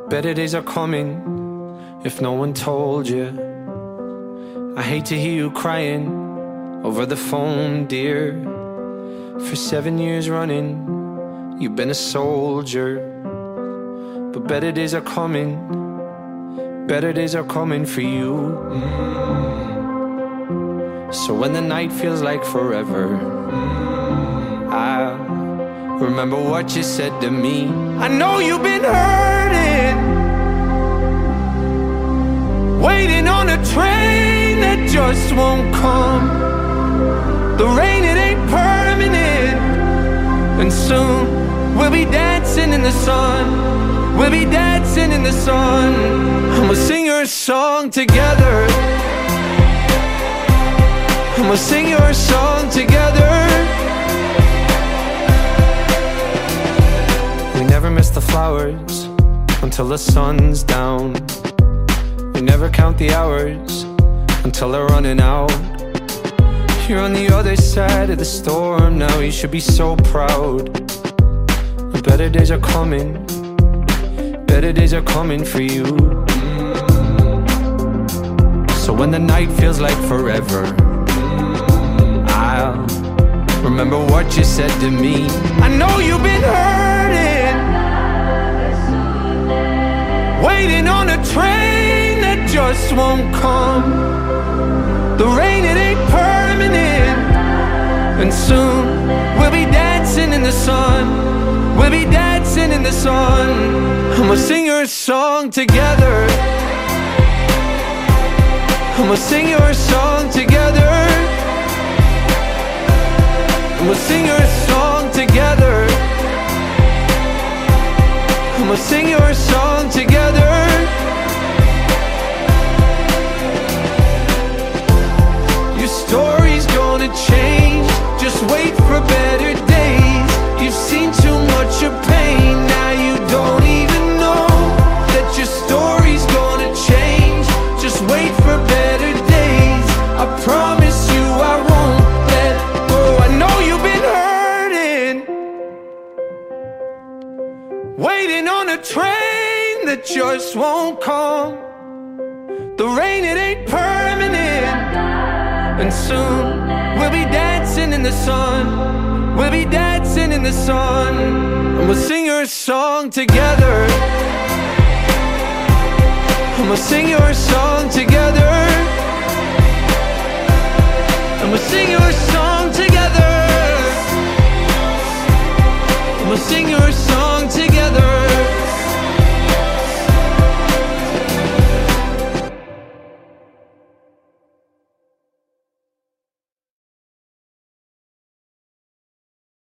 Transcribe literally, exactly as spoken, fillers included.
Better days are coming, if no one told you. I hate to hear you crying over the phone, dear. For seven years running, you've been a soldier. But better days are coming, better days are coming for you. So when the night feels like forever, I'll remember what you said to me. I know you've been hurting, waiting on a train that just won't come. The rain, it ain't permanent, and soon we'll be dancing in the sun. We'll be dancing in the sun, and we'll sing your song together. And we'll sing your song together. We never miss the flowers until the sun's down. We never count the hours until they're running out. You're on the other side of the storm now, you should be so proud. Better days are coming, better days are coming for you. So when the night feels like forever, I'll remember what you said to me. I know you've been hurting, waiting on a train that just won't come. The rain, it ain't permanent, and soon we'll be dancing in the sun. We'll be dancing in the sun, and we'll sing your song together. And we'll sing your song together. And we'll sing your song together. And we'll sing your song together. Your story's gonna change, just wait for better days. You've seen too much of pain, now you don't even know that your story's gonna change. Just wait for better days, I promise you I won't let go. I know you've been hurting, waiting on a train that just won't come. The rain, it ain't permanent, and soon we'll be dancing in the sun. We'll be dancing in the sun, and we'll sing your song together. And we'll sing your song together. And we'll sing your song together. And we'll sing your song